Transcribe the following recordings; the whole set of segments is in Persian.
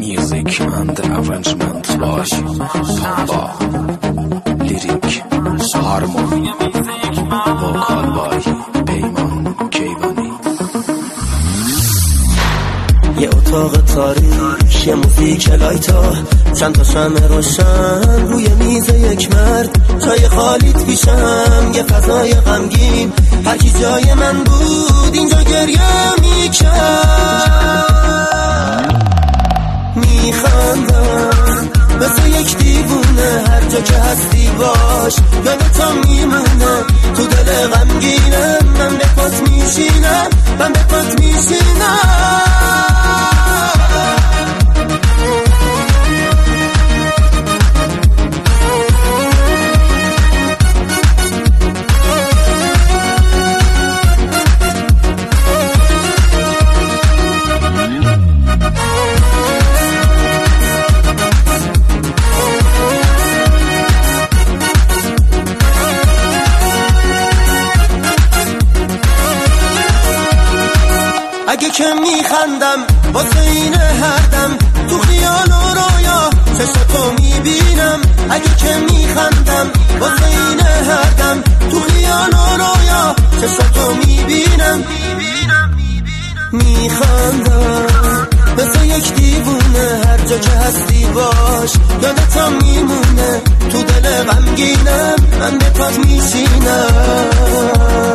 Music and arrangement by Papa Lyric Harmony Vocal by پیمان کیوانی. یه اتاق تاریک، یه موزیک لایتا، چند تا شمع روشن روی میز یک مرد، جای خالیت پیشم یه فضای غمگین، هر کی جای من بود اینجا گریه میکرد. میخندم مثل یک دیوونه، هر جا که هستی باش یادتم میمونه. تو دل غمگینم من به پات میشینم، من به پات میشینم. اگه که میخندم واسه این هر دم، تو خیال و رویا چشتو میبینم. اگه که میخندم واسه این هر دم، تو خیال و رویا چشتو میبینم. میخندم مثل یک دیوونه، هر جا که هستی باش یادتم میمونه. تو دل غمگینم من به پات میشینم.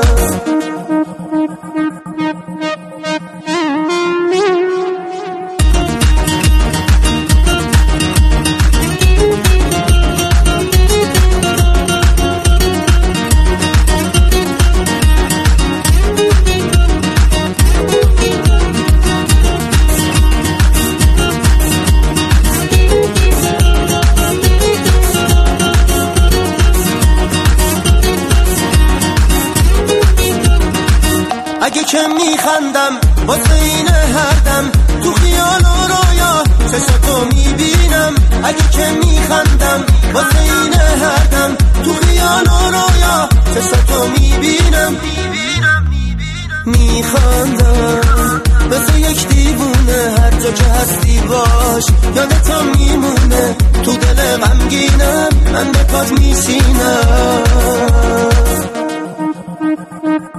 اگه که میخندم واسه این هر دم، تو خیال و رویا چشتو میبینم. اگه که میخندم واسه این هر دم، تو خیال و رویا چشتو میبینم. میخندم مثل یک دیوونه، هر جا که هستی باش یادتم میمونه. تو دل غمگینم من به پات میشینم.